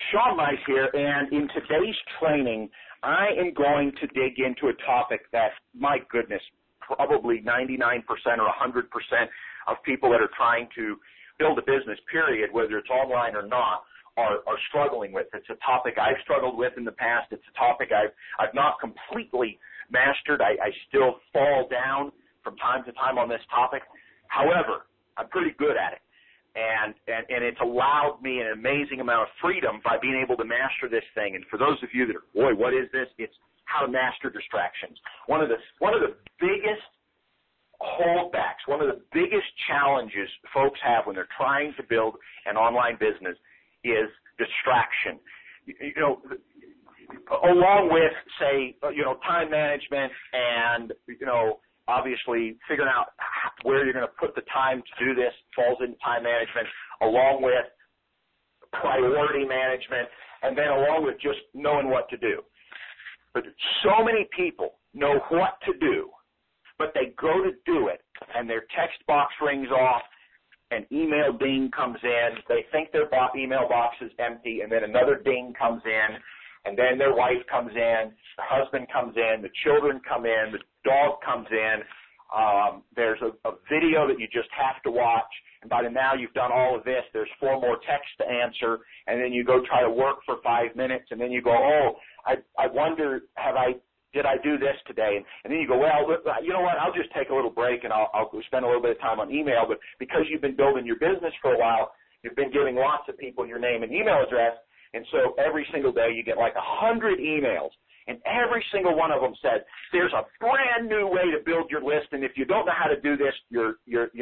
Sean Mize here, and in today's training, I am going to dig into a topic that, my goodness, probably 99% or 100% of people that are trying to build a business, period, whether it's online or not, are struggling with. It's a topic I've struggled with in the past. It's a topic I've not completely mastered. I still fall down from time to time on this topic. However, I'm pretty good at it. And it's allowed me an amazing amount of freedom by being able to master this thing. And for those of you that are, boy, what is this? It's how to master distractions. One of the biggest holdbacks, one of the biggest challenges folks have when they're trying to build an online business is distraction. You know, along with, say, time management and, obviously figuring out where you're going to put the time to do this falls into time management, along with priority management, and then along with just knowing what to do. But so many people know what to do, but they go to do it, and their text box rings off, an email ding comes in, they think their email box is empty, and then another ding comes in, and then their wife comes in, the husband comes in, the children come in, the dog comes in, there's a video that you just have to watch, and by now you've done all of this, there's 4 more texts to answer, and then you go try to work for 5 minutes, and then you go, I wonder, did I do this today? And then you go, well, you know what, I'll just take a little break, and I'll spend a little bit of time on email, but because you've been building your business for a while, you've been giving lots of people your name and email address, and so every single day you get like 100 emails, and every single one of them said, there's a brand new way to build your list, and if you don't know how to do this, you're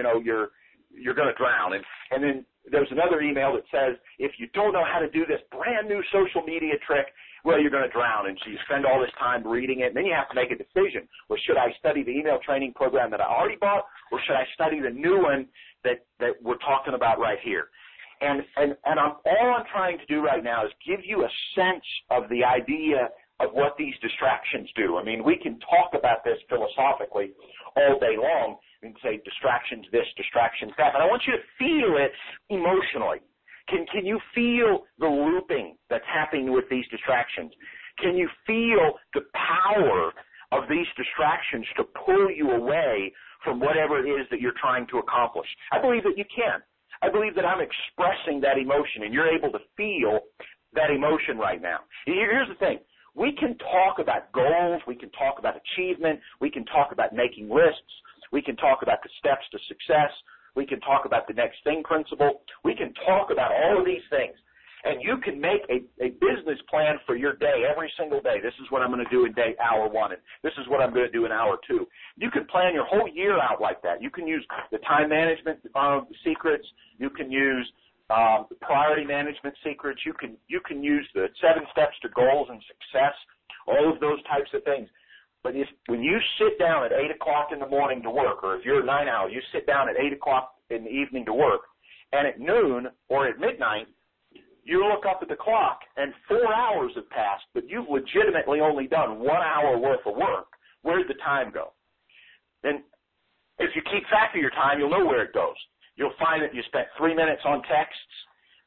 going to drown. And then there's another email that says, if you don't know how to do this brand new social media trick, well, you're going to drown. And so you spend all this time reading it, and then you have to make a decision. Well, should I study the email training program that I already bought, or should I study the new one that we're talking about right here? And all I'm trying to do right now is give you a sense of the idea of what these distractions do. I mean, we can talk about this philosophically all day long and say distractions this, distractions that, but I want you to feel it emotionally. Can you feel the looping that's happening with these distractions? Can you feel the power of these distractions to pull you away from whatever it is that you're trying to accomplish? I believe that you can. I believe that I'm expressing that emotion, and you're able to feel that emotion right now. Here's the thing. We can talk about goals. We can talk about achievement. We can talk about making lists. We can talk about the steps to success. We can talk about the next thing principle. We can talk about all of these things. And you can make a business plan for your day every single day. This is what I'm going to do in hour 1, and this is what I'm going to do in hour 2. You can plan your whole year out like that. You can use the time management secrets. You can use the priority management secrets. You can use the 7 steps to goals and success, all of those types of things. But when you sit down at 8 o'clock in the morning to work, or if you're a night owl, you sit down at 8 o'clock in the evening to work, and at noon or at midnight, you look up at the clock, and 4 hours have passed, but you've legitimately only done 1 hour worth of work. Where'd the time go? And if you keep track of your time, you'll know where it goes. You'll find that you spent 3 minutes on texts,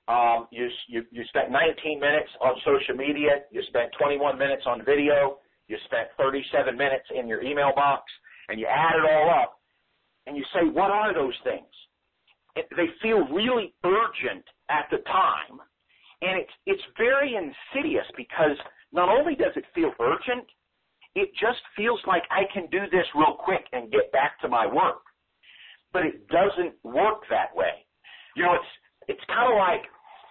you spent 19 minutes on social media, you spent 21 minutes on video, you spent 37 minutes in your email box, and you add it all up, and you say, what are those things? They feel really urgent at the time, and it's very insidious because not only does it feel urgent, it just feels like I can do this real quick and get back to my work. But it doesn't work that way. It's kind of like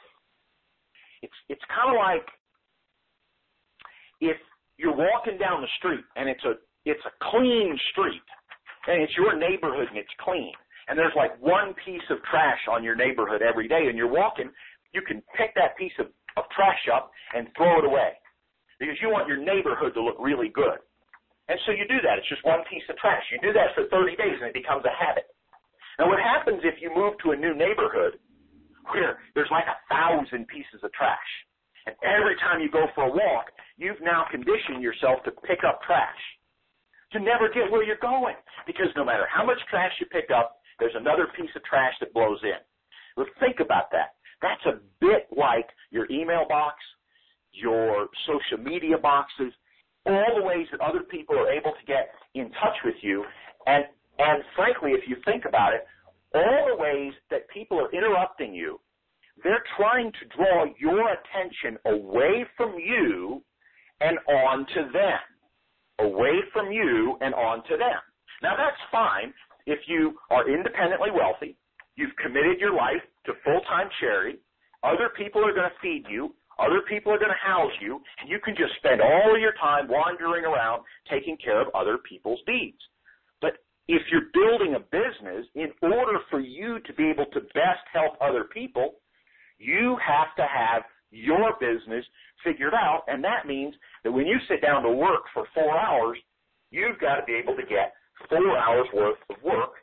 if you're walking down the street and it's a clean street and it's your neighborhood and it's clean and there's like one piece of trash on your neighborhood every day and you're walking, you can pick that piece of trash up and throw it away because you want your neighborhood to look really good. And so you do that. It's just one piece of trash. You do that for 30 days and it becomes a habit. Now what happens if you move to a new neighborhood where there's like 1,000 pieces of trash, and every time you go for a walk, you've now conditioned yourself to pick up trash. You never get where you're going because no matter how much trash you pick up, there's another piece of trash that blows in. Well, think about that. That's a bit like your email box, your social media boxes, all the ways that other people are able to get in touch with you. And frankly, if you think about it, all the ways that people are interrupting you, they're trying to draw your attention away from you and on to them. Away from you and on to them. Now, that's fine if you are independently wealthy, you've committed your life to full-time charity, other people are going to feed you, other people are going to house you, and you can just spend all of your time wandering around taking care of other people's needs. But if you're building a business, in order for you to be able to best help other people, you have to have your business figured out, and that means that when you sit down to work for 4 hours, you've got to be able to get 4 hours worth of work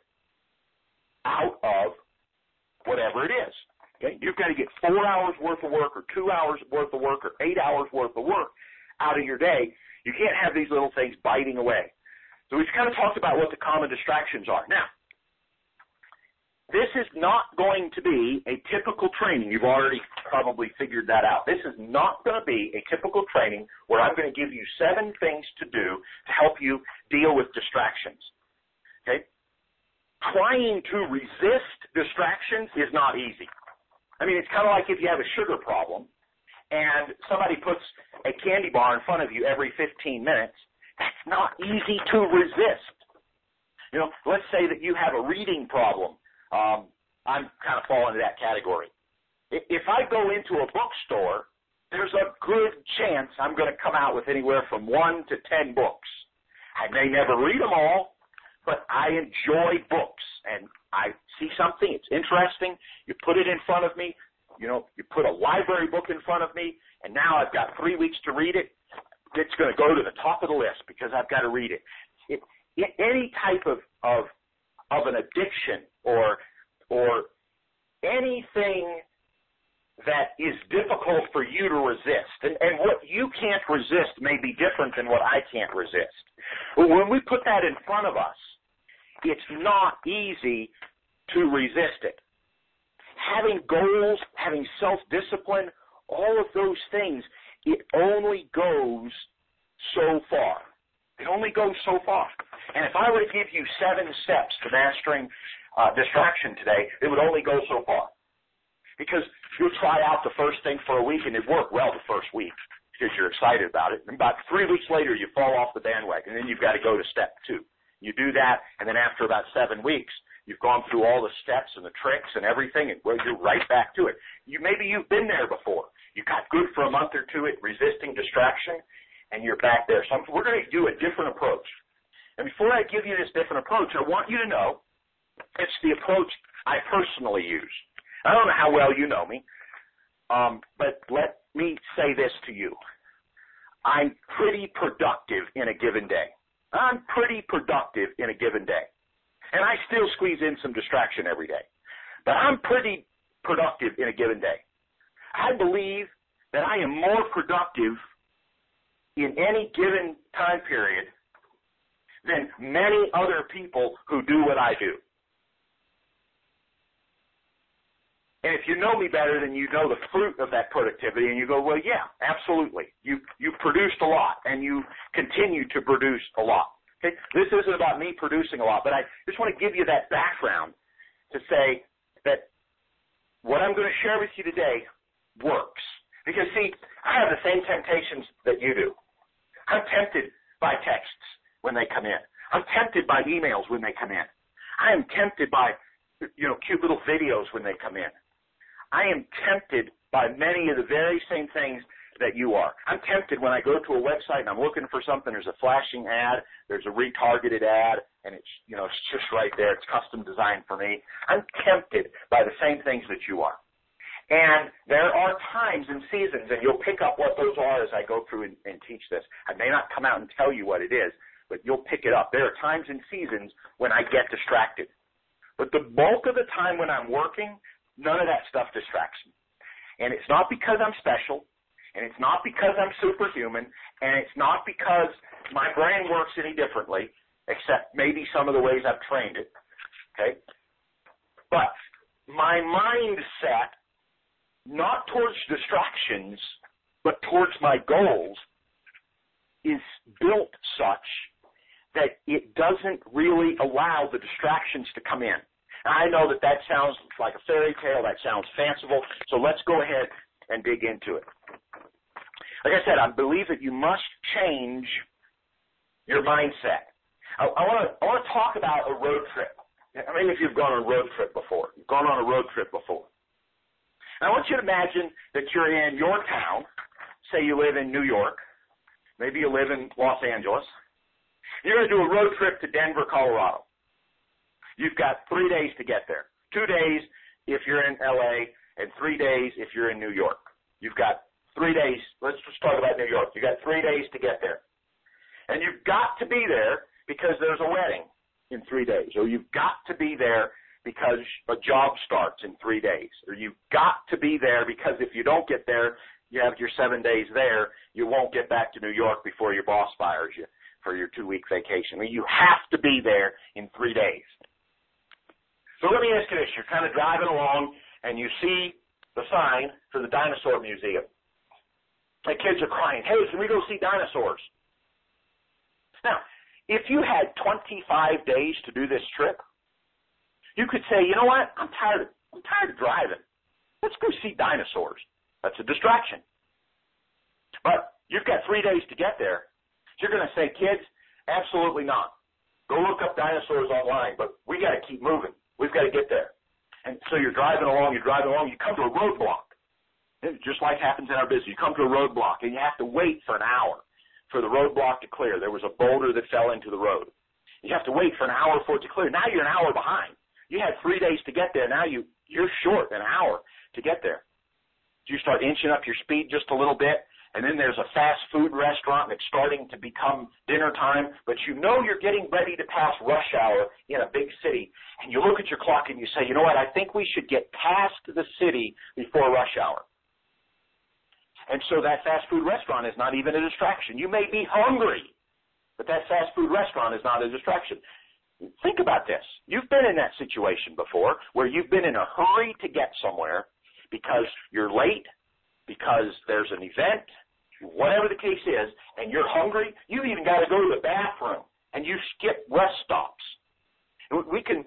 out of whatever it is. Okay? You've got to get 4 hours worth of work or 2 hours worth of work or 8 hours worth of work out of your day. You can't have these little things biting away. So we've kind of talked about what the common distractions are. Now, this is not going to be a typical training. You've already probably figured that out. This is not going to be a typical training where I'm going to give you 7 things to do to help you deal with distractions. Okay? Trying to resist distractions is not easy. I mean, it's kind of like if you have a sugar problem and somebody puts a candy bar in front of you every 15 minutes, that's not easy to resist. You know, let's say that you have a reading problem. I'm kind of falling into that category. If I go into a bookstore, there's a good chance I'm going to come out with anywhere from 1 to 10 books. I may never read them all, but I enjoy books. And I see something, it's interesting, you put it in front of me, you know, you put a library book in front of me, and now I've got 3 weeks to read it. It's going to go to the top of the list because I've got to read it. Any type of an addiction or anything that is difficult for you to resist. And what you can't resist may be different than what I can't resist. But when we put that in front of us, it's not easy to resist it. Having goals, having self-discipline, all of those things, it only goes so far. It only goes so far. And if I were to give you 7 steps to mastering distraction today, it would only go so far. Because you'll try out the first thing for a week and it worked well the first week because you're excited about it. And about 3 weeks later, you fall off the bandwagon, and then you've got to go to step 2. You do that, and then after about 7 weeks, you've gone through all the steps and the tricks and everything, and well, you're right back to it. Maybe you've been there before. You got good for a month or two at resisting distraction, and you're back there. So we're going to do a different approach. And before I give you this different approach, I want you to know it's the approach I personally use. I don't know how well you know me, but let me say this to you. I'm pretty productive in a given day. I'm pretty productive in a given day. And I still squeeze in some distraction every day. But I'm pretty productive in a given day. I believe that I am more productive in any given time period than many other people who do what I do. And if you know me better, then you know the fruit of that productivity, and you go, well, yeah, absolutely. You produced a lot, and you continue to produce a lot. Okay? This isn't about me producing a lot, but I just want to give you that background to say that what I'm going to share with you today works. Because, see, I have the same temptations that you do. I'm tempted by texts when they come in. I'm tempted by emails when they come in. I am tempted by, cute little videos when they come in. I am tempted by many of the very same things that you are. I'm tempted when I go to a website and I'm looking for something, there's a flashing ad, there's a retargeted ad, and it's just right there. It's custom designed for me. I'm tempted by the same things that you are. And there are times and seasons, and you'll pick up what those are as I go through and teach this. I may not come out and tell you what it is, but you'll pick it up. There are times and seasons when I get distracted. But the bulk of the time when I'm working, none of that stuff distracts me. And it's not because I'm special, and it's not because I'm superhuman, and it's not because my brain works any differently, except maybe some of the ways I've trained it, okay? But my mindset not towards distractions, but towards my goals, is built such that it doesn't really allow the distractions to come in. Now, I know that sounds like a fairy tale, that sounds fanciful, so let's go ahead and dig into it. Like I said, I believe that you must change your mindset. I want to talk about a road trip. I mean, if you've gone on a road trip before. You've gone on a road trip before. And I want you to imagine that you're in your town. Say you live in New York. Maybe you live in Los Angeles. You're going to do a road trip to Denver, Colorado. You've got 3 days to get there. 2 days if you're in L.A. and 3 days if you're in New York. You've got 3 days. Let's just talk about New York. You've got 3 days to get there. And you've got to be there because there's a wedding in 3 days. Or you've got to be there because a job starts in 3 days. Or you've got to be there because if you don't get there, you have your 7 days there, you won't get back to New York before your boss fires you for your 2-week vacation. I mean, you have to be there in 3 days. So let me ask you this. You're kind of driving along, and you see the sign for the Dinosaur Museum. The kids are crying, hey, can we go see dinosaurs? Now, if you had 25 days to do this trip, you could say, you know what, I'm tired of driving. Let's go see dinosaurs. That's a distraction. But you've got 3 days to get there. You're going to say, kids, absolutely not. Go look up dinosaurs online, but we got to keep moving. We've got to get there. And so you're driving along, you come to a roadblock. Just like happens in our business. You come to a roadblock, and you have to wait for an hour for the roadblock to clear. There was a boulder that fell into the road. You have to wait for an hour for it to clear. Now you're an hour behind. You had 3 days to get there. Now you're short an hour to get there. You start inching up your speed just a little bit, and then there's a fast food restaurant that's starting to become dinner time, but you know you're getting ready to pass rush hour in a big city, and you look at your clock and you say, you know what, I think we should get past the city before rush hour. And so that fast food restaurant is not even a distraction. You may be hungry, but that fast food restaurant is not a distraction. Think about this. You've been in that situation before where you've been in a hurry to get somewhere because you're late, because there's an event, whatever the case is, and you're hungry. You've even got to go to the bathroom, and you skip rest stops. We can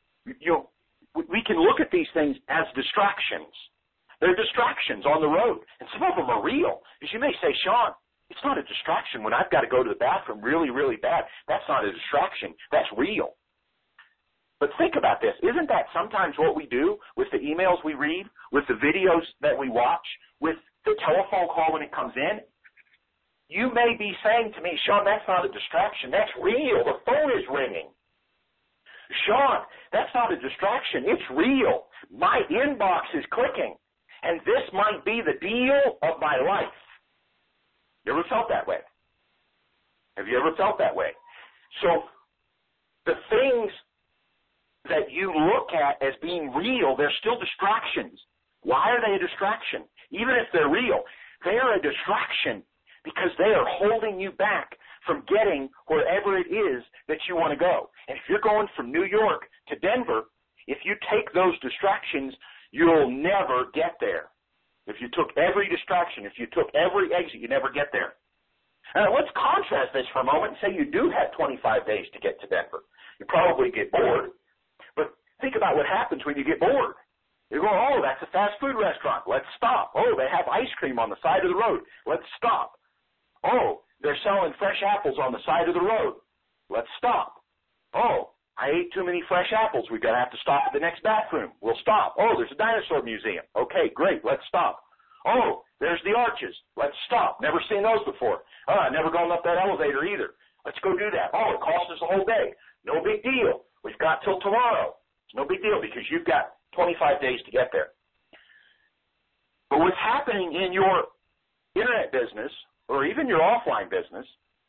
look at these things as distractions. They're distractions on the road, and some of them are real. As you may say, Sean, it's not a distraction when I've got to go to the bathroom really, really bad. That's not a distraction. That's real. But think about this. Isn't that sometimes what we do with the emails we read, with the videos that we watch, with the telephone call when it comes in? You may be saying to me, Sean, that's not a distraction. That's real. The phone is ringing. Sean, that's not a distraction. It's real. My inbox is clicking. And this might be the deal of my life. You ever felt that way? Have you ever felt that way? So the things that you look at as being real, they're still distractions. Why are they a distraction? Even if they're real, they are a distraction because they are holding you back from getting wherever it is that you want to go. And if you're going from New York to Denver, if you take those distractions, you'll never get there. If you took every distraction, if you took every exit, you never get there. Now, let's contrast this for a moment and say you do have 25 days to get to Denver. You probably get bored. But think about what happens when you get bored. You go, oh, that's a fast food restaurant. Let's stop. Oh, they have ice cream on the side of the road. Let's stop. Oh, they're selling fresh apples on the side of the road. Let's stop. Oh, I ate too many fresh apples. We're going to have to stop at the next bathroom. We'll stop. Oh, there's a dinosaur museum. Okay, great. Let's stop. Oh, there's the arches. Let's stop. Never seen those before. Never gone up that elevator either. Let's go do that. Oh, it costs us a whole day. No big deal. We've got till tomorrow. It's no big deal because you've got 25 days to get there. But what's happening in your internet business or even your offline business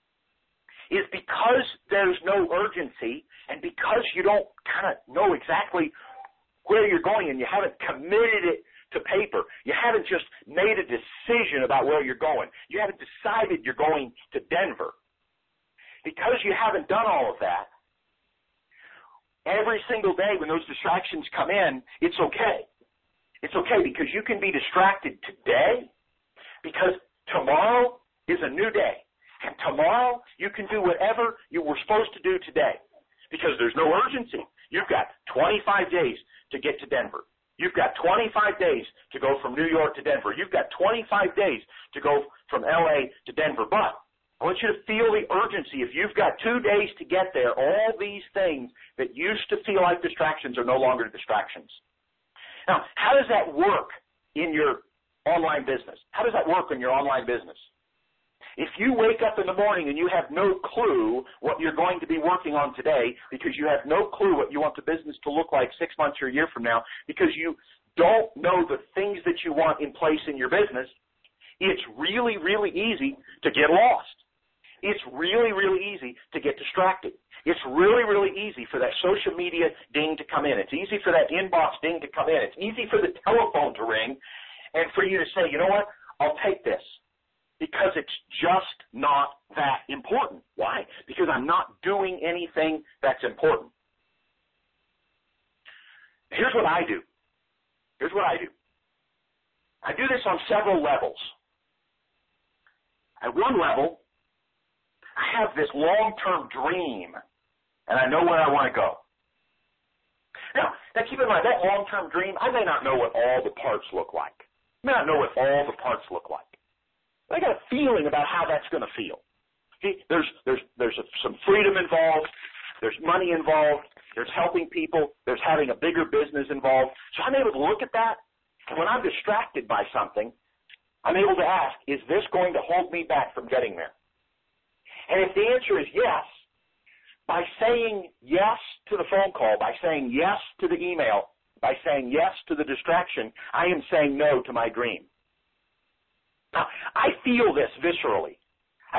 is because there's no urgency and because you don't kind of know exactly where you're going and you haven't committed it to paper. You haven't just made a decision about where you're going. You haven't decided you're going to Denver. Because you haven't done all of that, every single day when those distractions come in, it's okay. It's okay because you can be distracted today because tomorrow is a new day. And tomorrow you can do whatever you were supposed to do today because there's no urgency. You've got 25 days to get to Denver. You've got 25 days to go from New York to Denver. You've got 25 days to go from L.A. to Denver. But I want you to feel the urgency. If you've got 2 days to get there, all these things that used to feel like distractions are no longer distractions. Now, how does that work in your online business? How does that work in your online business? If you wake up in the morning and you have no clue what you're going to be working on today because you have no clue what you want the business to look like 6 months or a year from now because you don't know the things that you want in place in your business, it's really, really easy to get lost. It's really, really easy to get distracted. It's really, really easy for that social media ding to come in. It's easy for that inbox ding to come in. It's easy for the telephone to ring and for you to say, you know what, I'll take this. Because it's just not that important. Why? Because I'm not doing anything that's important. Here's what I do. I do this on several levels. At one level, I have this long-term dream, and I know where I want to go. Now keep in mind, that long-term dream, I may not know what all the parts look like. I may not know what all the parts look like. I got a feeling about how that's going to feel. See, there's some freedom involved. There's money involved. There's helping people. There's having a bigger business involved. So I'm able to look at that, and when I'm distracted by something, I'm able to ask, is this going to hold me back from getting there? And if the answer is yes, by saying yes to the phone call, by saying yes to the email, by saying yes to the distraction, I am saying no to my dream. Now, I feel this viscerally. I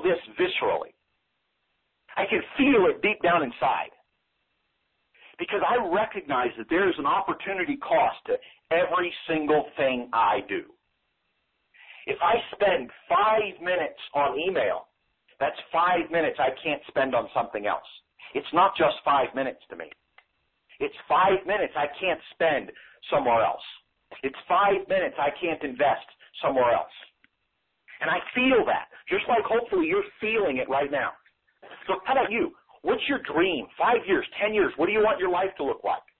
can feel it deep down inside. Because I recognize that there is an opportunity cost to every single thing I do. If I spend 5 minutes on email, that's 5 minutes I can't spend on something else. It's not just 5 minutes to me. It's 5 minutes I can't spend somewhere else. It's 5 minutes I can't invest somewhere else. And I feel that, just like hopefully you're feeling it right now. So how about you? What's your dream? 5 years, 10 years, what do you want your life to look like?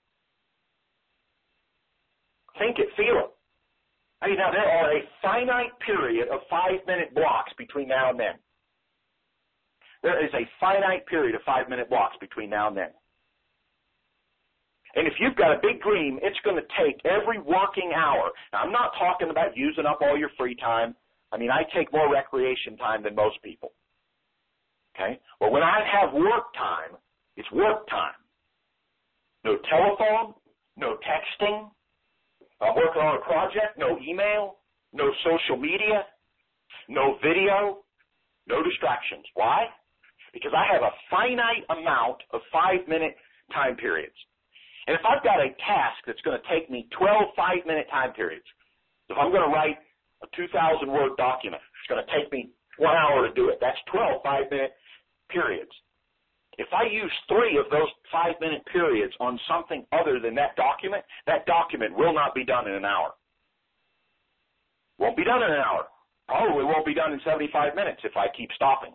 Think it, feel it. I mean, now there are a finite period of 5-minute blocks between now and then. There is a finite period of 5-minute blocks between now and then. And if you've got a big dream, it's going to take every working hour. Now, I'm not talking about using up all your free time. I mean, I take more recreation time than most people. Okay? Well, when I have work time, it's work time. No telephone, no texting. I'm working on a project, no email, no social media, no video, no distractions. Why? Because I have a finite amount of 5-minute time periods. And if I've got a task that's going to take me 12 5-minute time periods, if I'm going to write a 2,000-word document, it's going to take me 1 hour to do it. That's 12 5-minute periods. If I use 3 of those 5-minute periods on something other than that document will not be done in an hour. Won't be done in an hour. Probably won't be done in 75 minutes if I keep stopping.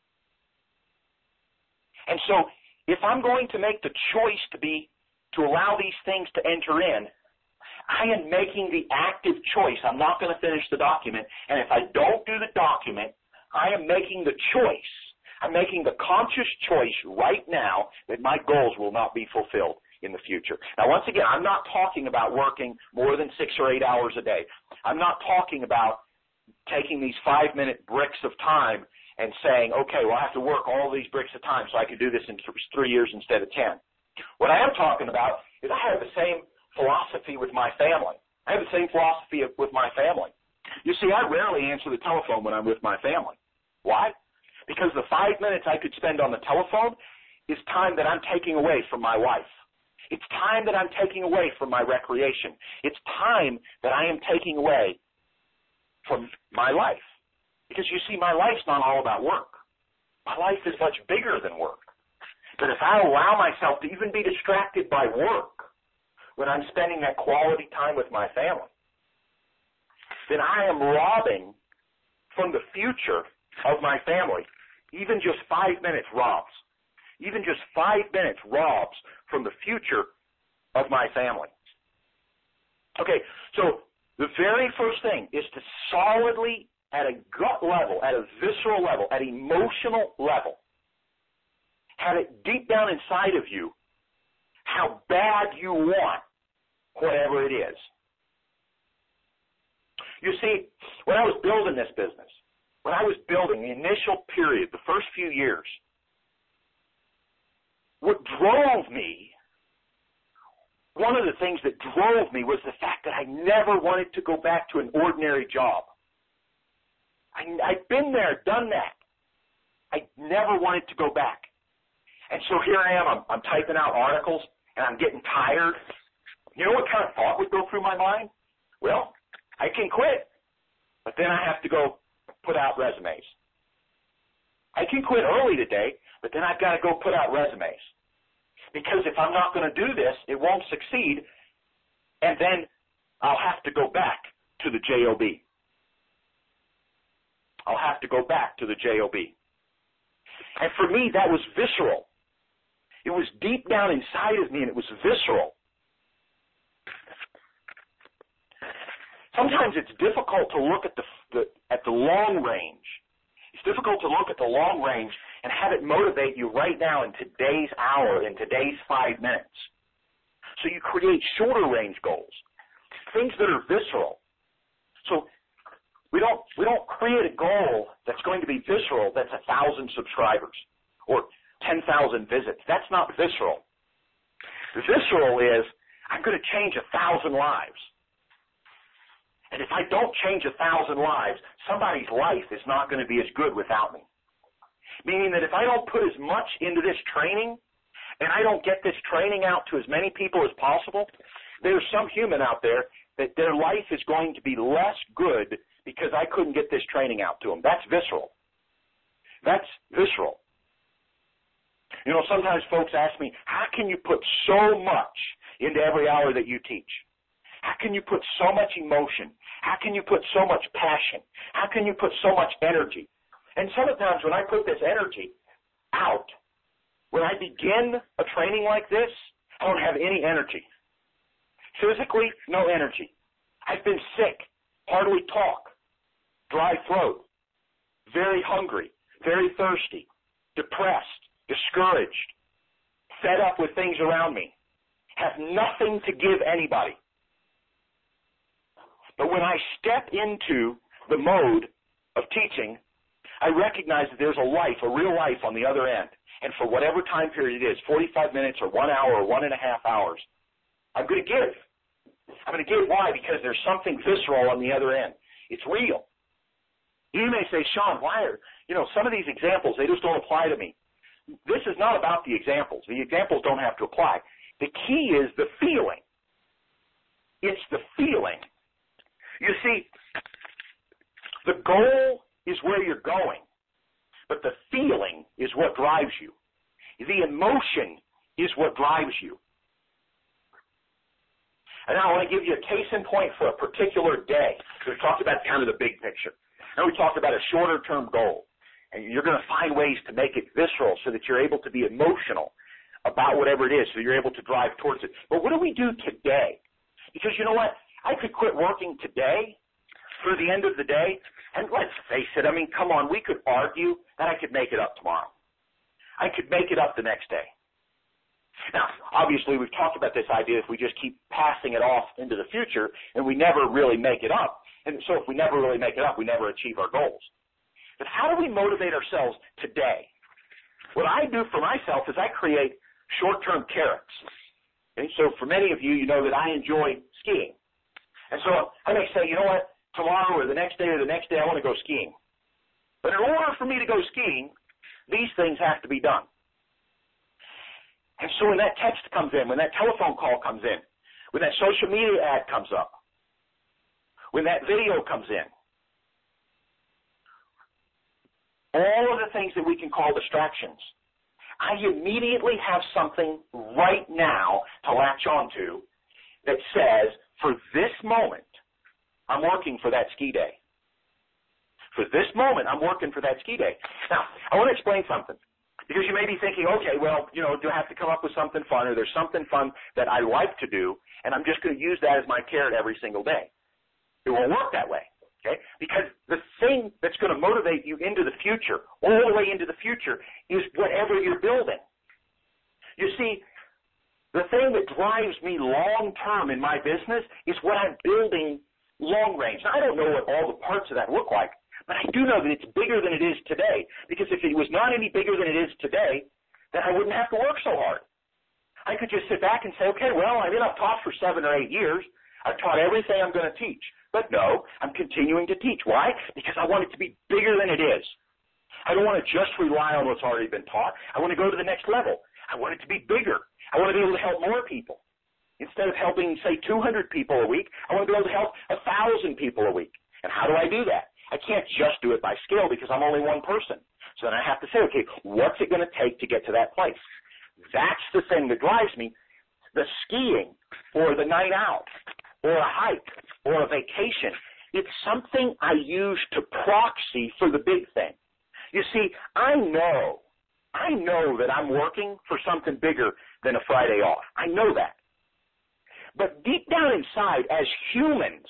And so if I'm going to make the choice to allow these things to enter in, I am making the active choice. I'm not going to finish the document. And if I don't do the document, I am making the choice. I'm making the conscious choice right now that my goals will not be fulfilled in the future. Now, once again, I'm not talking about working more than 6 or 8 hours a day. I'm not talking about taking these 5-minute bricks of time and saying, okay, well, I have to work all these bricks of time so I can do this in 3 years instead of 10. What I am talking about is I have the same philosophy with my family. I have the same philosophy with my family. You see, I rarely answer the telephone when I'm with my family. Why? Because the 5 minutes I could spend on the telephone is time that I'm taking away from my wife. It's time that I'm taking away from my recreation. It's time that I am taking away from my life. Because you see, my life's not all about work. My life is much bigger than work. But if I allow myself to even be distracted by work when I'm spending that quality time with my family, then I am robbing from the future of my family. Even just 5 minutes robs. Even just 5 minutes robs from the future of my family. Okay, so the very first thing is to solidly, at a gut level, at a visceral level, at emotional level, have it deep down inside of you how bad you want whatever it is. You see, when I was building this business, when I was building the initial period, the first few years, what drove me, one of the things that drove me was the fact that I never wanted to go back to an ordinary job. I'd been there, done that. I never wanted to go back. And so here I am, I'm typing out articles, and I'm getting tired. You know what kind of thought would go through my mind? Well, I can quit, but then I have to go put out resumes. I can quit early today, but then I've got to go put out resumes. Because if I'm not going to do this, it won't succeed, and then I'll have to go back to the job. I'll have to go back to the job. And for me, that was visceral. It was deep down inside of me, and it was visceral. Sometimes it's difficult to look at the long range. It's difficult to look at the long range and have it motivate you right now in today's hour, in today's 5 minutes. So you create shorter range goals, things that are visceral. So we don't create a goal that's going to be visceral that's 1,000 subscribers or 10,000 visits. That's not visceral. The visceral is, I'm going to change 1,000 lives. And if I don't change 1,000 lives, somebody's life is not going to be as good without me. Meaning that if I don't put as much into this training, and I don't get this training out to as many people as possible, there's some human out there that their life is going to be less good because I couldn't get this training out to them. That's visceral. That's visceral. You know, sometimes folks ask me, how can you put so much into every hour that you teach? How can you put so much emotion? How can you put so much passion? How can you put so much energy? And sometimes when I put this energy out, when I begin a training like this, I don't have any energy. Physically, no energy. I've been sick, hardly talk, dry throat, very hungry, very thirsty, depressed, discouraged, fed up with things around me, have nothing to give anybody. But when I step into the mode of teaching, I recognize that there's a life, a real life on the other end. And for whatever time period it is, 45 minutes or 1 hour or 1.5 hours, I'm going to give. I'm going to give. Why? Because there's something visceral on the other end. It's real. You may say, Sean, why are, some of these examples, they just don't apply to me. This is not about the examples. The examples don't have to apply. The key is the feeling. It's the feeling. You see, the goal is where you're going, but the feeling is what drives you. The emotion is what drives you. And now I want to give you a case in point for a particular day. We've talked about kind of the big picture. Now we talked about a shorter-term goal, and you're going to find ways to make it visceral so that you're able to be emotional about whatever it is, so you're able to drive towards it. But what do we do today? Because you know what? I could quit working today through the end of the day, and let's face it, come on, we could argue that I could make it up tomorrow. I could make it up the next day. Now, obviously, we've talked about this idea if we just keep passing it off into the future, and we never really make it up. And so if we never really make it up, we never achieve our goals. But how do we motivate ourselves today? What I do for myself is I create short-term carrots. Okay? So for many of you, you know that I enjoy skiing. And so I may say, you know what, tomorrow or the next day, I want to go skiing. But in order for me to go skiing, these things have to be done. And so when that text comes in, when that telephone call comes in, when that social media ad comes up, when that video comes in, all of the things that we can call distractions, I immediately have something right now to latch onto that says, for this moment, I'm working for that ski day. For this moment, I'm working for that ski day. Now, I want to explain something. Because you may be thinking, okay, well, do I have to come up with something fun, or there's something fun that I like to do, and I'm just going to use that as my carrot every single day. It won't work that way, okay? Because the thing that's going to motivate you into the future, all the way into the future, is whatever you're building. You see, the thing that drives me long-term in my business is what I'm building long-range. Now, I don't know what all the parts of that look like, but I do know that it's bigger than it is today, because if it was not any bigger than it is today, then I wouldn't have to work so hard. I could just sit back and say, okay, well, I've taught for 7 or 8 years. I've taught everything I'm going to teach. But no, I'm continuing to teach. Why? Because I want it to be bigger than it is. I don't want to just rely on what's already been taught. I want to go to the next level. I want it to be bigger. I want to be able to help more people. Instead of helping, say, 200 people a week, I want to be able to help 1,000 people a week. And how do I do that? I can't just do it by scale because I'm only one person. So then I have to say, okay, what's it going to take to get to that place? That's the thing that drives me. The skiing or the night out or a hike or a vacation, it's something I use to proxy for the big thing. You see, I know that I'm working for something bigger than a Friday off. I know that. But deep down inside, as humans,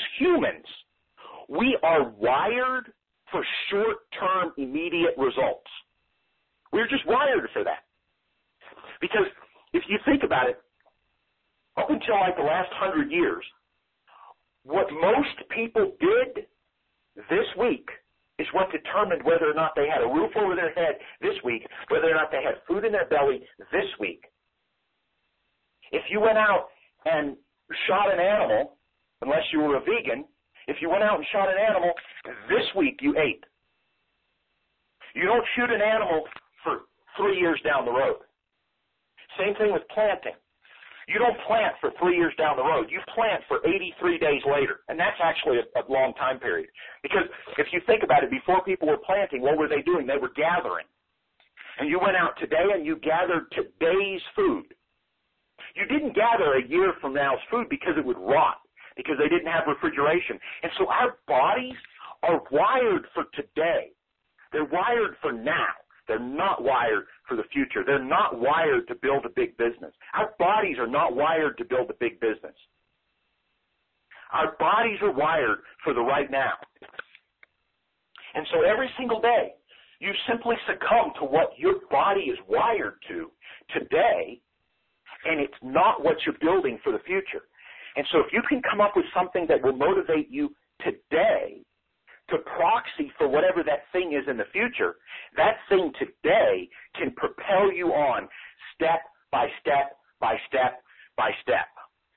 we are wired for short-term, immediate results. We're just wired for that. Because if you think about it, up until like the last 100 years, what most people did this week is what determined whether or not they had a roof over their head this week, whether or not they had food in their belly this week. If you went out and shot an animal, unless you were a vegan, if you went out and shot an animal, this week you ate. You don't shoot an animal for 3 years down the road. Same thing with planting. You don't plant for 3 years down the road. You plant for 83 days later. And that's actually a long time period. Because if you think about it, before people were planting, what were they doing? They were gathering. And you went out today and you gathered today's food. You didn't gather a year from now's food because it would rot, because they didn't have refrigeration. And so our bodies are wired for today. They're wired for now. They're not wired for the future. They're not wired to build a big business. Our bodies are not wired to build a big business. Our bodies are wired for the right now. And so every single day, you simply succumb to what your body is wired to today, and it's not what you're building for the future. And so if you can come up with something that will motivate you today to proxy for whatever that thing is in the future, that thing today can propel you on step by step by step by step.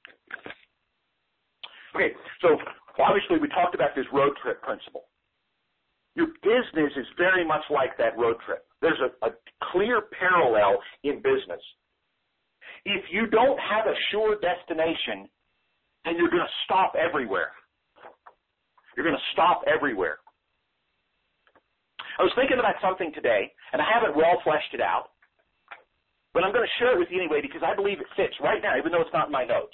Okay, so obviously we talked about this road trip principle. Your business is very much like that road trip. There's a clear parallel in business. If you don't have a sure destination, then you're going to stop everywhere. You're going to stop everywhere. I was thinking about something today, and I haven't well fleshed it out, but I'm going to share it with you anyway because I believe it fits right now, even though it's not in my notes.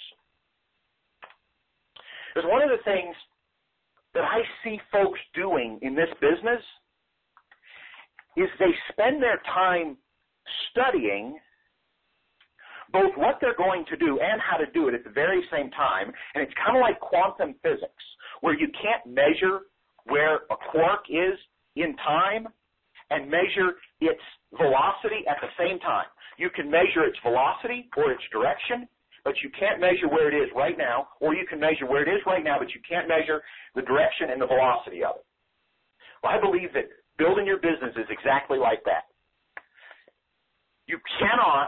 Because one of the things that I see folks doing in this business is they spend their time studying both what they're going to do and how to do it at the very same time, and it's kind of like quantum physics, where you can't measure where a quark is in time and measure its velocity at the same time. You can measure its velocity or its direction, but you can't measure where it is right now, or you can measure where it is right now, but you can't measure the direction and the velocity of it. Well, I believe that building your business is exactly like that. You cannot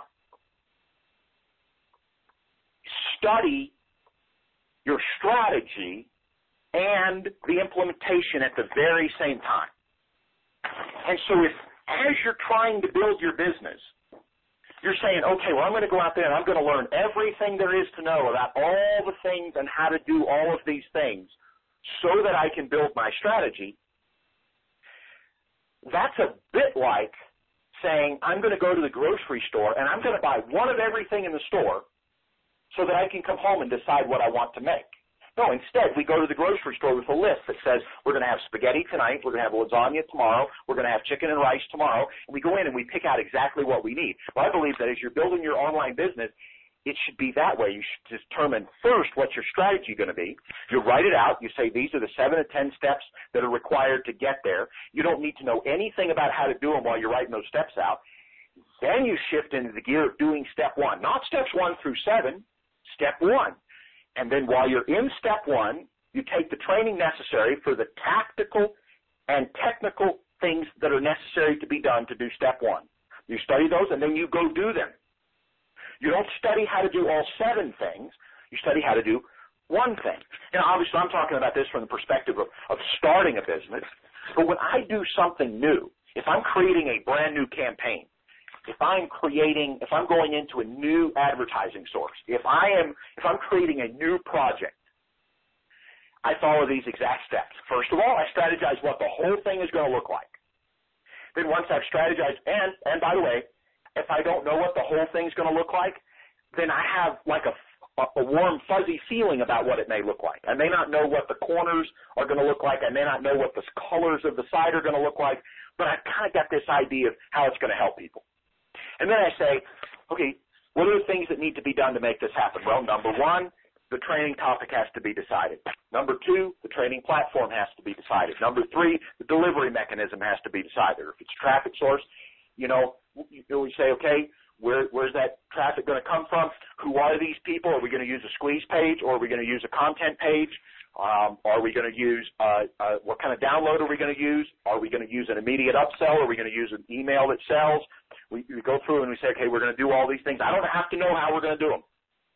study your strategy and the implementation at the very same time. And so if, as you're trying to build your business, you're saying, okay, well, I'm going to go out there and I'm going to learn everything there is to know about all the things and how to do all of these things so that I can build my strategy, that's a bit like saying, I'm going to go to the grocery store and I'm going to buy one of everything in the store, so that I can come home and decide what I want to make. No, instead, we go to the grocery store with a list that says we're going to have spaghetti tonight, we're going to have lasagna tomorrow, we're going to have chicken and rice tomorrow, and we go in and we pick out exactly what we need. Well, I believe that as you're building your online business, it should be that way. You should determine first what's your strategy going to be. You write it out. You say these are the 7 to 10 steps that are required to get there. You don't need to know anything about how to do them while you're writing those steps out. Then you shift into the gear of doing step 1, not steps 1 through 7, step 1. And then while you're in step 1, you take the training necessary for the tactical and technical things that are necessary to be done to do step 1. You study those, and then you go do them. You don't study how to do all 7 things. You study how to do one thing. Now, obviously, I'm talking about this from the perspective of starting a business. But when I do something new, if I'm creating a brand new campaign, if I'm going into a new advertising source, if I'm creating a new project, I follow these exact steps. First of all, I strategize what the whole thing is going to look like. Then once I've strategized, and by the way, if I don't know what the whole thing's going to look like, then I have like a warm, fuzzy feeling about what it may look like. I may not know what the corners are going to look like. I may not know what the colors of the side are going to look like, but I've kind of got this idea of how it's going to help people. And then I say, okay, what are the things that need to be done to make this happen? Well, number 1, the training topic has to be decided. Number 2, the training platform has to be decided. Number 3, the delivery mechanism has to be decided. Or if it's traffic source, we say, okay, where's that traffic going to come from? Who are these people? Are we going to use a squeeze page, or are we going to use a content page? Are we going to use, what kind of download are we going to use? Are we going to use an immediate upsell? Are we going to use an email that sells? We go through and we say, okay, we're going to do all these things. I don't have to know how we're going to do them.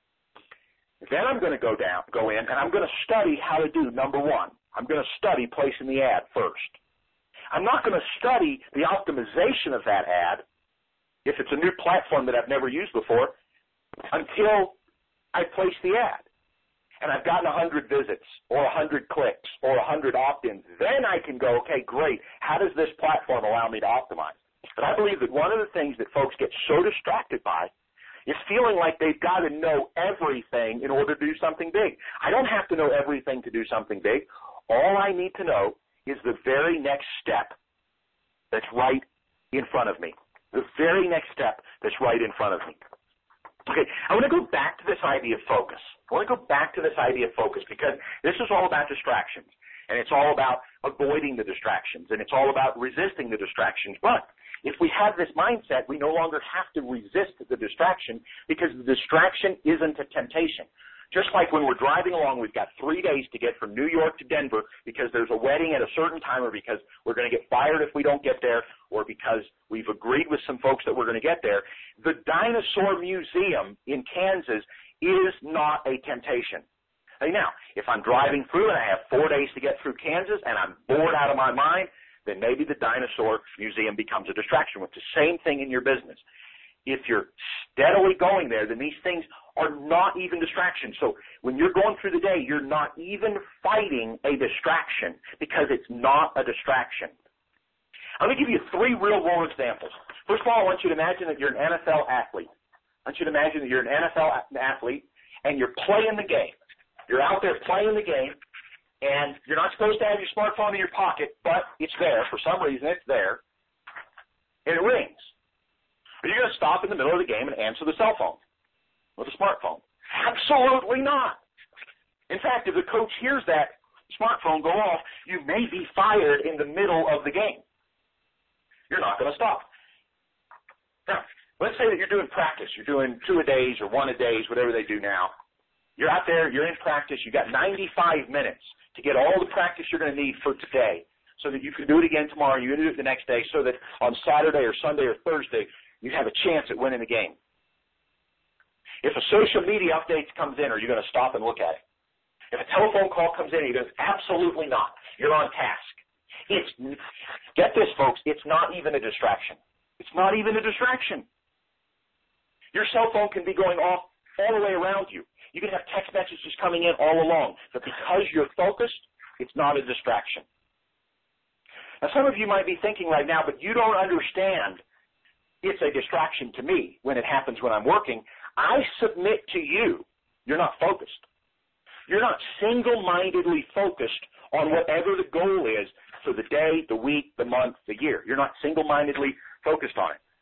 Then I'm going to go in, and I'm going to study how to do number 1. I'm going to study placing the ad first. I'm not going to study the optimization of that ad, if it's a new platform that I've never used before, until I place the ad. And I've gotten 100 visits or 100 clicks or 100 opt-ins. Then I can go, okay, great. How does this platform allow me to optimize? But I believe that one of the things that folks get so distracted by is feeling like they've got to know everything in order to do something big. I don't have to know everything to do something big. All I need to know is the very next step that's right in front of me. The very next step that's right in front of me. Okay, I want to go back to this idea of focus. I want to go back to this idea of focus because this is all about distractions, and it's all about avoiding the distractions, and it's all about resisting the distractions. But if we have this mindset, we no longer have to resist the distraction because the distraction isn't a temptation. Just like when we're driving along, we've got 3 days to get from New York to Denver because there's a wedding at a certain time, or because we're going to get fired if we don't get there, or because we've agreed with some folks that we're going to get there. The Dinosaur Museum in Kansas is not a temptation. Now, if I'm driving through and I have 4 days to get through Kansas and I'm bored out of my mind, then maybe the Dinosaur Museum becomes a distraction. It's the same thing in your business. If you're steadily going there, then these things are not even distractions. So when you're going through the day, you're not even fighting a distraction because it's not a distraction. I'm going to give you 3 real-world examples. First of all, I want you to imagine that you're an NFL athlete. I want you to imagine that you're an NFL athlete and you're playing the game. You're out there playing the game, and you're not supposed to have your smartphone in your pocket, but it's there. For some reason, it's there, and it rings. Are you going to stop in the middle of the game and answer the cell phone with a smartphone? Absolutely not. In fact, if the coach hears that smartphone go off, you may be fired in the middle of the game. You're not going to stop. Now, let's say that you're doing practice. You're doing 2-a-days or 1-a-days, whatever they do now. You're out there, you're in practice, you got 95 minutes to get all the practice you're going to need for today so that you can do it again tomorrow, you're going to do it the next day, so that on Saturday or Sunday or Thursday, you have a chance at winning the game. If a social media update comes in, are you going to stop and look at it? If a telephone call comes in, you go, absolutely not. You're on task. Get this, folks, it's not even a distraction. It's not even a distraction. Your cell phone can be going off all the way around you. You can have text messages coming in all along. But because you're focused, it's not a distraction. Now, some of you might be thinking right now, but you don't understand it's a distraction to me when it happens when I'm working. I submit to you You're not focused. You're not single-mindedly focused on whatever the goal is for the day, the week, the month, the year. You're not single-mindedly focused on it.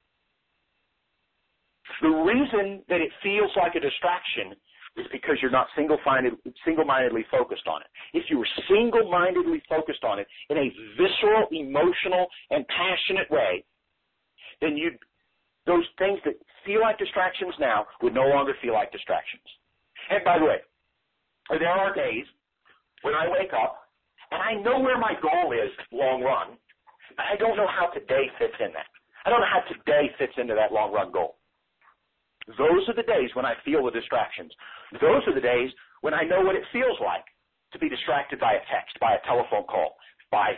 The reason that it feels like a distraction is because you're not single-mindedly focused on it. If you were single-mindedly focused on it in a visceral, emotional, and passionate way, then those things that feel like distractions now would no longer feel like distractions. And by the way, there are days when I wake up and I know where my goal is long run, but I don't know how today fits in that. I don't know how today fits into that long run goal. Those are the days when I feel the distractions. Those are the days when I know what it feels like to be distracted by a text, by a telephone call, by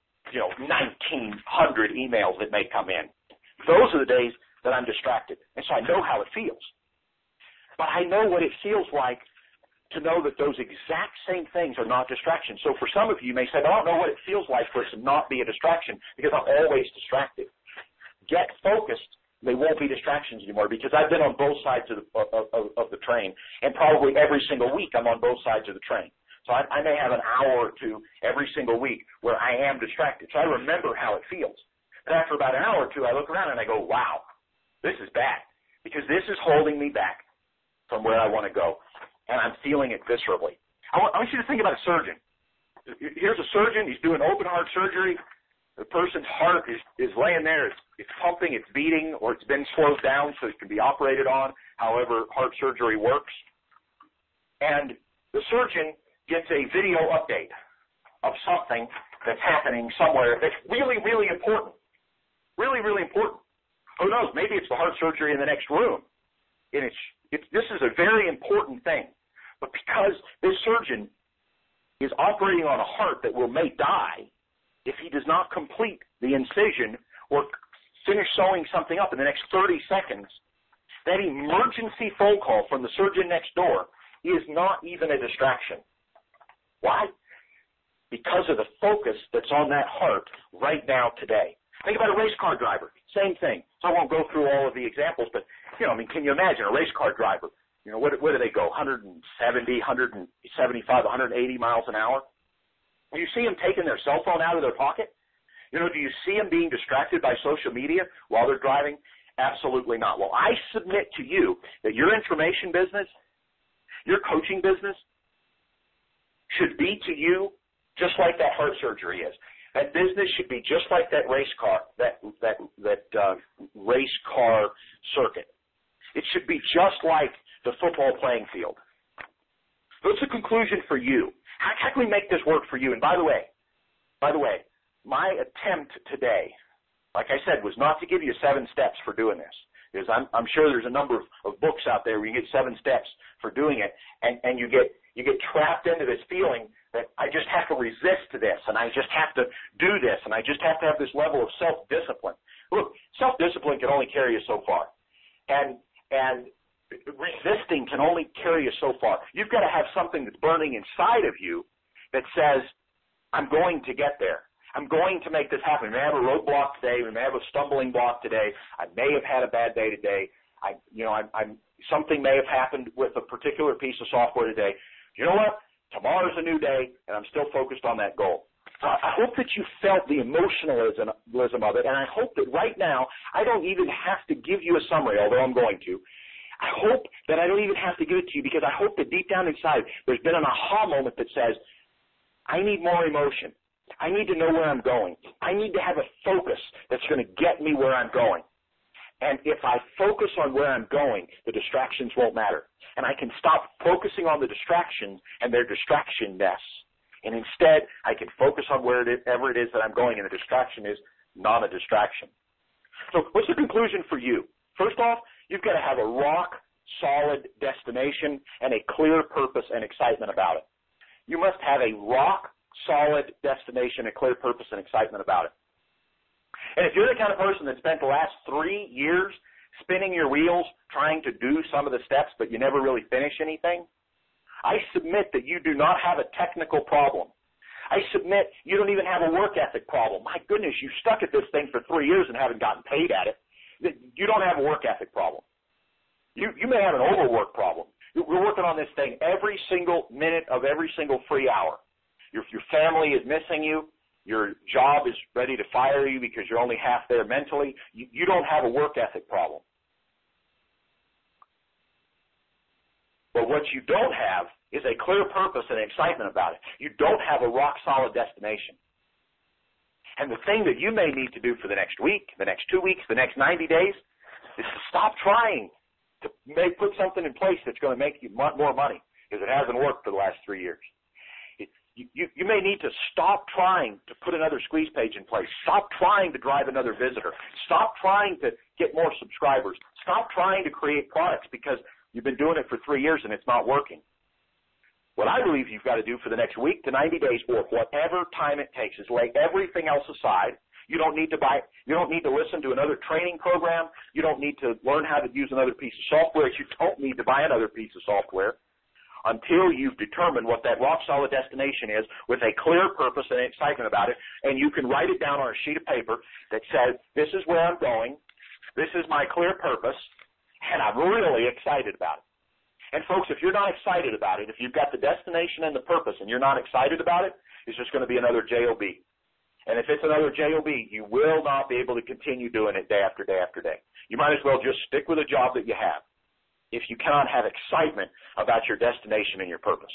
1,900 emails that may come in. Those are the days that I'm distracted. And so I know how it feels. But I know what it feels like to know that those exact same things are not distractions. So for some of you may say, I don't know what it feels like for it to not be a distraction because I'm always distracted. Get focused. They won't be distractions anymore because I've been on both sides of the train, and probably every single week I'm on both sides of the train. So I may have an hour or two every single week where I am distracted. So I remember how it feels. But after about an hour or two, I look around and I go, wow, this is bad because this is holding me back from where I want to go, and I'm feeling it viscerally. I want you to think about a surgeon. Here's a surgeon. He's doing open heart surgery. The person's heart is laying there. It's pumping, it's beating, or it's been slowed down so it can be operated on, however heart surgery works. And the surgeon gets a video update of something that's happening somewhere that's really, really important. Really, really important. Who knows? Maybe it's the heart surgery in the next room. And this is a very important thing. But because this surgeon is operating on a heart that may die if he does not complete the incision or finish sewing something up in the next 30 seconds, that emergency phone call from the surgeon next door is not even a distraction. Why? Because of the focus that's on that heart right now today. Think about a race car driver. Same thing. So I won't go through all of the examples, but, can you imagine a race car driver? What do they go, 170, 175, 180 miles an hour? Do you see them taking their cell phone out of their pocket? Do you see them being distracted by social media while they're driving? Absolutely not. Well, I submit to you that your information business, your coaching business, should be to you just like that heart surgery is. That business should be just like that race car, that race car circuit. It should be just like the football playing field. What's the conclusion for you? How can we make this work for you? And by the way, my attempt today, like I said, was not to give you 7 steps for doing this. Because I'm sure there's a number of books out there where you get 7 steps for doing it, and you get trapped into this feeling that I just have to resist to this, and I just have to do this, and I just have to have this level of self-discipline. Look, self-discipline can only carry you so far. And resisting can only carry you so far. You've got to have something that's burning inside of you that says, I'm going to get there. I'm going to make this happen. We may have a roadblock today. We may have a stumbling block today. I may have had a bad day today. Something may have happened with a particular piece of software today. You know what? Tomorrow's a new day, and I'm still focused on that goal. So I hope that you felt the emotionalism of it, and I hope that right now I don't even have to give you a summary, although I'm going to. I hope that I don't even have to give it to you because I hope that deep down inside there's been an aha moment that says, I need more emotion. I need to know where I'm going. I need to have a focus that's going to get me where I'm going. And if I focus on where I'm going, the distractions won't matter. And I can stop focusing on the distractions and their distraction-ness. And instead, I can focus on wherever it is that I'm going, and the distraction is not a distraction. So what's the conclusion for you? First off, you've got to have a rock-solid destination and a clear purpose and excitement about it. You must have a rock-solid destination, a clear purpose, and excitement about it. And if you're the kind of person that spent the last 3 years spinning your wheels trying to do some of the steps, but you never really finish anything, I submit that you do not have a technical problem. I submit you don't even have a work ethic problem. My goodness, you stuck at this thing for 3 years and haven't gotten paid at it. You don't have a work ethic problem. You may have an overwork problem. We're working on this thing every single minute of every single free hour. Your family is missing you. Your job is ready to fire you because you're only half there mentally. You don't have a work ethic problem. But what you don't have is a clear purpose and excitement about it. You don't have a rock-solid destination. And the thing that you may need to do for the next week, the next 2 weeks, the next 90 days is to stop trying to put something in place that's going to make you more money, because it hasn't worked for the last 3 years. You may need to stop trying to put another squeeze page in place. Stop trying to drive another visitor. Stop trying to get more subscribers. Stop trying to create products because you've been doing it for 3 years and it's not working. What I believe you've got to do for the next week to 90 days, or whatever time it takes, is lay everything else aside. You don't need to listen to another training program. You don't need to learn how to use another piece of software. You don't need to buy another piece of software until you've determined what that rock-solid destination is with a clear purpose and excitement about it, and you can write it down on a sheet of paper that says, this is where I'm going, this is my clear purpose, and I'm really excited about it. And folks, if you're not excited about it, if you've got the destination and the purpose and you're not excited about it, it's just going to be another JOB. And if it's another JOB, you will not be able to continue doing it day after day after day. You might as well just stick with a job that you have if you cannot have excitement about your destination and your purpose.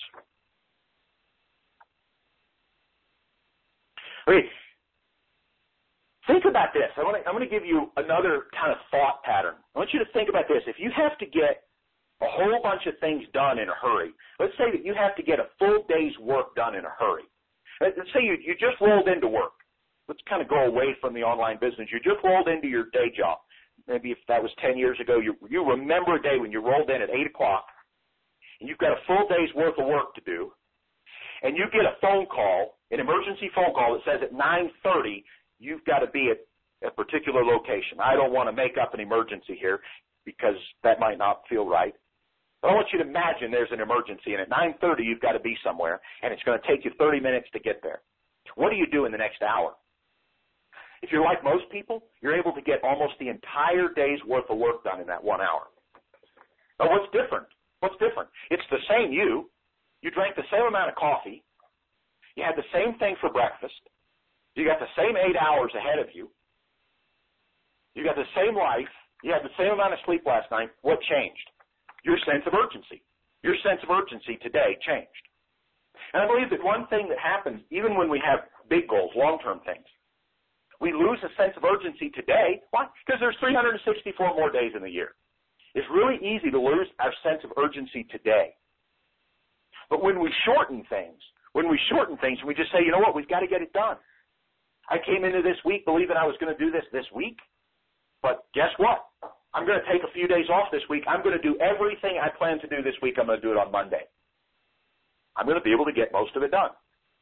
Okay. Think about this. I'm going to give you another kind of thought pattern. I want you to think about this. If you have to get a whole bunch of things done in a hurry, let's say that you have to get a full day's work done in a hurry. Let's say you just rolled into work. Let's kind of go away from the online business. You just rolled into your day job. Maybe if that was 10 years ago, you remember a day when you rolled in at 8 o'clock, and you've got a full day's worth of work to do, and you get a phone call, an emergency phone call that says at 9:30 you've got to be at a particular location. I don't want to make up an emergency here because that might not feel right. But I want you to imagine there's an emergency, and at 9:30 you've got to be somewhere, and it's going to take you 30 minutes to get there. What do you do in the next hour? If you're like most people, you're able to get almost the entire day's worth of work done in that 1 hour. Now, what's different? What's different? It's the same you. You drank the same amount of coffee. You had the same thing for breakfast. You got the same 8 hours ahead of you. You got the same life. You had the same amount of sleep last night. What changed? Your sense of urgency. Your sense of urgency today changed. And I believe that one thing that happens, even when we have big goals, long-term things, we lose a sense of urgency today. Why? Because there's 364 more days in the year. It's really easy to lose our sense of urgency today. But when we shorten things, and we just say, you know what, we've got to get it done. I came into this week believing I was going to do this week, but guess what? I'm going to take a few days off this week. I'm going to do everything I plan to do this week. I'm going to do it on Monday. I'm going to be able to get most of it done.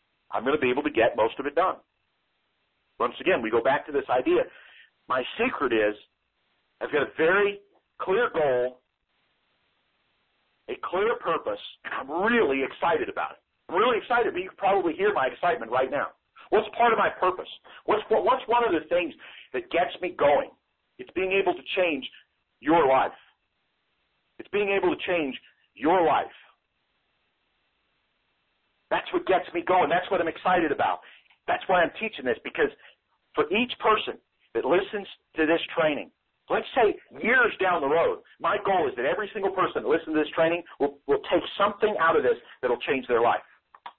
Once again, we go back to this idea. My secret is I've got a very clear goal, a clear purpose, and I'm really excited about it. I'm really excited, but you can probably hear my excitement right now. What's part of my purpose? What's one of the things that gets me going? It's being able to change your life. It's being able to change your life. That's what gets me going. That's what I'm excited about. That's why I'm teaching this, because for each person that listens to this training, let's say years down the road, my goal is that every single person that listens to this training will take something out of this that will change their life.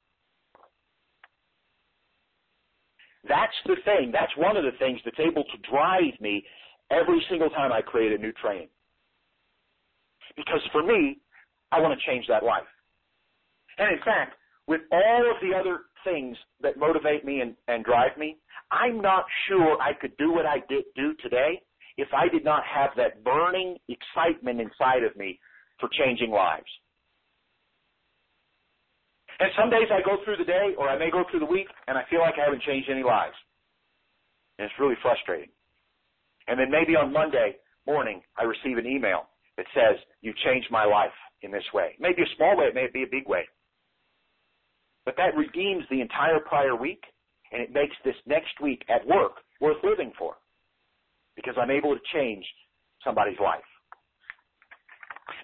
That's the thing. That's one of the things that's able to drive me every single time I create a new training. Because for me, I want to change that life. And in fact, with all of the other things that motivate me and drive me, I'm not sure I could do what I do today if I did not have that burning excitement inside of me for changing lives. And some days I go through the day, or I may go through the week, and I feel like I haven't changed any lives. And it's really frustrating. And then maybe on Monday morning, I receive an email that says, you changed my life in this way. It may be a small way, it may be a big way. But that redeems the entire prior week, and it makes this next week at work worth living for, because I'm able to change somebody's life. Now,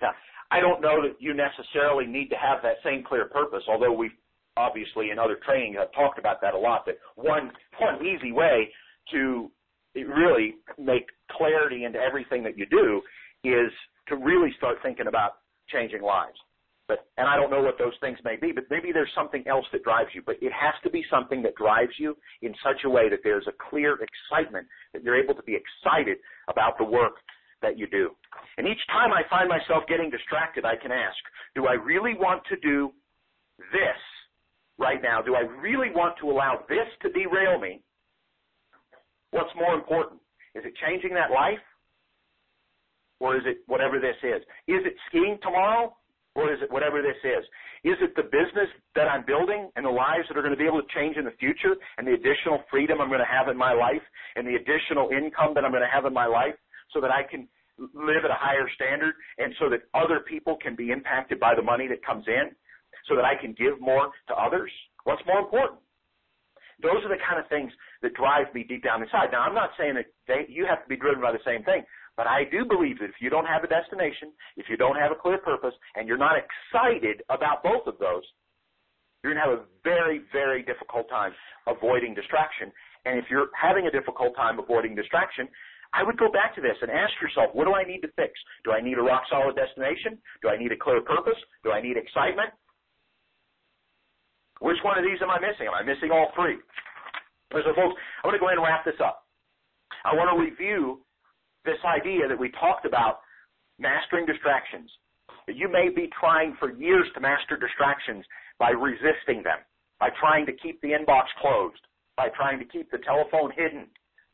I don't know that you necessarily need to have that same clear purpose, although we've obviously in other training have talked about that a lot, that one easy way to really make clarity into everything that you do is to really start thinking about changing lives. And I don't know what those things may be, but maybe there's something else that drives you. But it has to be something that drives you in such a way that there's a clear excitement, that you're able to be excited about the work that you do. And each time I find myself getting distracted, I can ask, do I really want to do this right now? Do I really want to allow this to derail me? What's more important? Is it changing that life? Or is it whatever this is? Is it skiing tomorrow? Or is it whatever this is? Is it the business that I'm building and the lives that are going to be able to change in the future and the additional freedom I'm going to have in my life and the additional income that I'm going to have in my life so that I can live at a higher standard and so that other people can be impacted by the money that comes in so that I can give more to others? What's more important? Those are the kind of things that drive me deep down inside. Now, I'm not saying that you have to be driven by the same thing. But I do believe that if you don't have a destination, if you don't have a clear purpose, and you're not excited about both of those, you're going to have a very, very difficult time avoiding distraction. And if you're having a difficult time avoiding distraction, I would go back to this and ask yourself, what do I need to fix? Do I need a rock-solid destination? Do I need a clear purpose? Do I need excitement? Which one of these am I missing? Am I missing all three? So, folks, I want to go ahead and wrap this up. I want to review this idea that we talked about, mastering distractions. You may be trying for years to master distractions by resisting them, by trying to keep the inbox closed, by trying to keep the telephone hidden,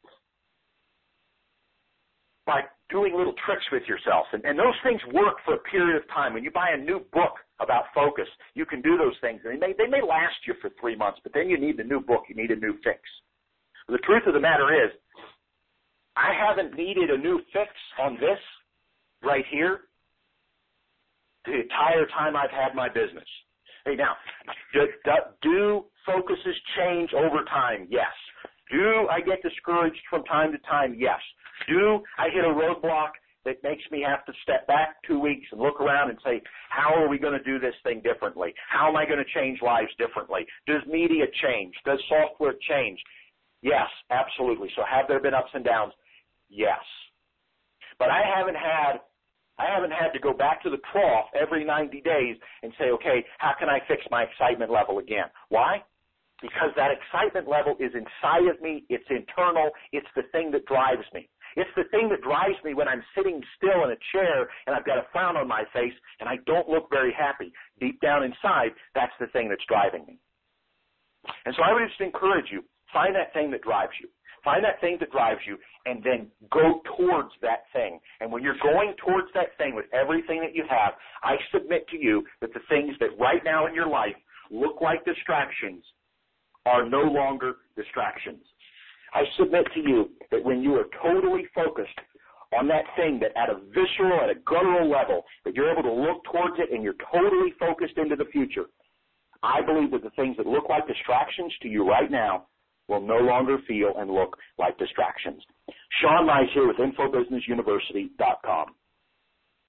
by doing little tricks with yourself. And those things work for a period of time. When you buy a new book about focus, you can do those things. And they may last you for 3 months, but then you need a new book. You need a new fix. But the truth of the matter is, I haven't needed a new fix on this right here the entire time I've had my business. Hey, now, do focuses change over time? Yes. Do I get discouraged from time to time? Yes. Do I hit a roadblock that makes me have to step back 2 weeks and look around and say, how are we going to do this thing differently? How am I going to change lives differently? Does media change? Does software change? Yes, absolutely. So have there been ups and downs? Yes. But I haven't had to go back to the trough every 90 days and say, okay, how can I fix my excitement level again? Why? Because that excitement level is inside of me. It's internal. It's the thing that drives me. It's the thing that drives me when I'm sitting still in a chair and I've got a frown on my face and I don't look very happy. Deep down inside, that's the thing that's driving me. And so I would just encourage you, find that thing that drives you. Find that thing that drives you, and then go towards that thing. And when you're going towards that thing with everything that you have, I submit to you that the things that right now in your life look like distractions are no longer distractions. I submit to you that when you are totally focused on that thing, that at a visceral, at a guttural level, that you're able to look towards it and you're totally focused into the future, I believe that the things that look like distractions to you right now will no longer feel and look like distractions. Sean Mize here with InfoBusinessUniversity.com.